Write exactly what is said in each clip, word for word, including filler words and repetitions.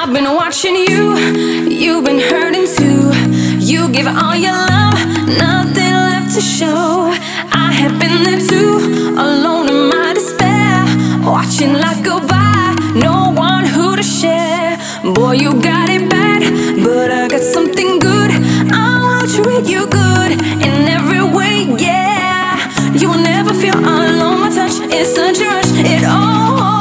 I've been watching you, you've been hurting too. You give all your love, nothing left to show. I have been there too, alone in my despair, watching life go by, no one who to share. Boy, you got it bad, but I got something good. I will treat you good in every way, yeah. You will never feel alone, my touch is such a rush, it all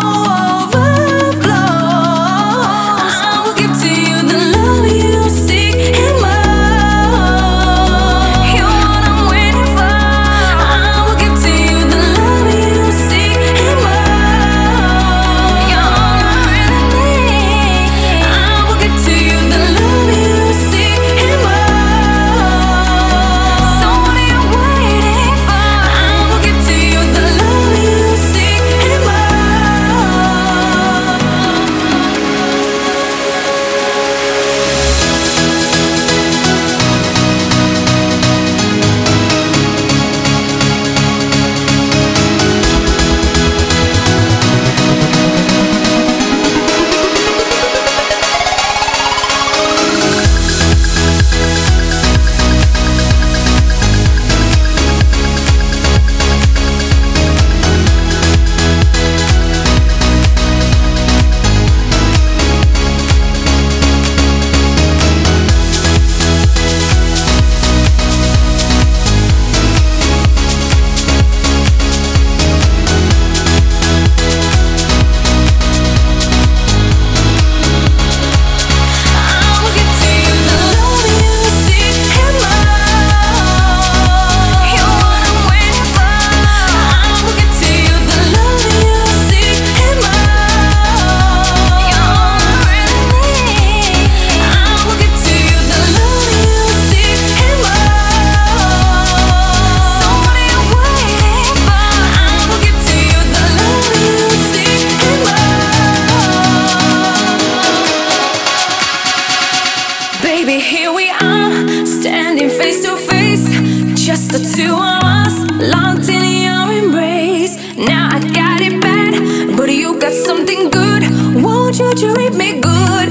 Baby, here we are, standing face to face, just the two of us, locked in your embrace. Now I got it bad, but you got something good. Won't you treat me good?